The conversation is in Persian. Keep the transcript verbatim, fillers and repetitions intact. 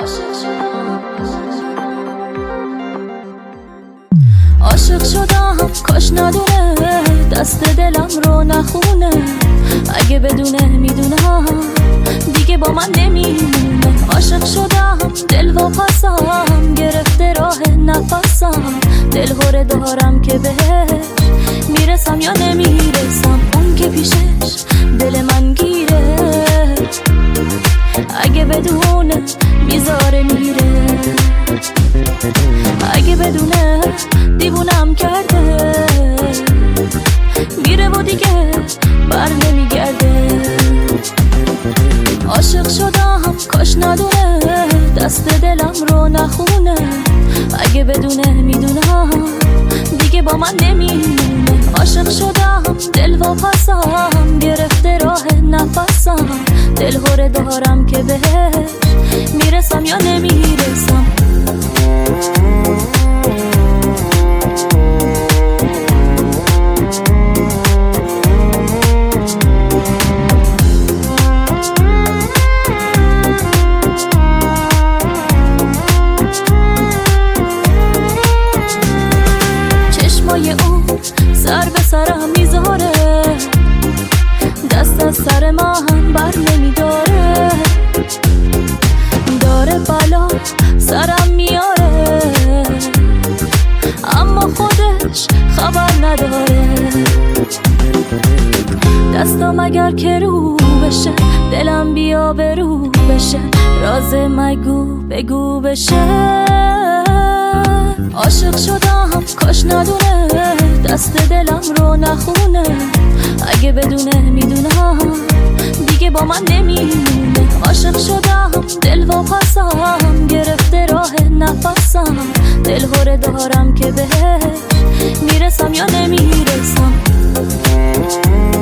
عاشق شدم کاش ندونه دست دلم رو نخونه، اگه بدونه میدونم دیگه با من نمیمونه. عاشق شدم دل واپسم گرفته راه نفسم، دل هره دارم که بهش میرسم یا نمیرسم. اون که پیشش دل من گیره، اگه بدونه میذاره میره، اگه بدونه دیوونم کرده میره و دیگه بر نمیگرده. عاشق شدم کاش ندونه دست دلم رو نخونه، اگه بدونه میدونم دیگه با من نمیمونه. عاشق شدم دل واپسم گرفته راه نفسم، دل هره دارم که بهش میرسم یا نمیرسم. چشمای اون سر به سرم میذاره، دست از سر من بر نمیداره، داره بلا سرم میاره اما خودش خبر نداره. دستم اگر که رو بشه دلم بیا به رو بشه، راز مگو بگو بشه. عاشق شدم کاش ندونه دست دلم رو نخونه، اگه بدونه میدونم دیگه با من نمیمونه. عاشق شدم دل واپسم گرفته راه نفسم، دل هره دارم که بهش میرسم یا نمیرسم.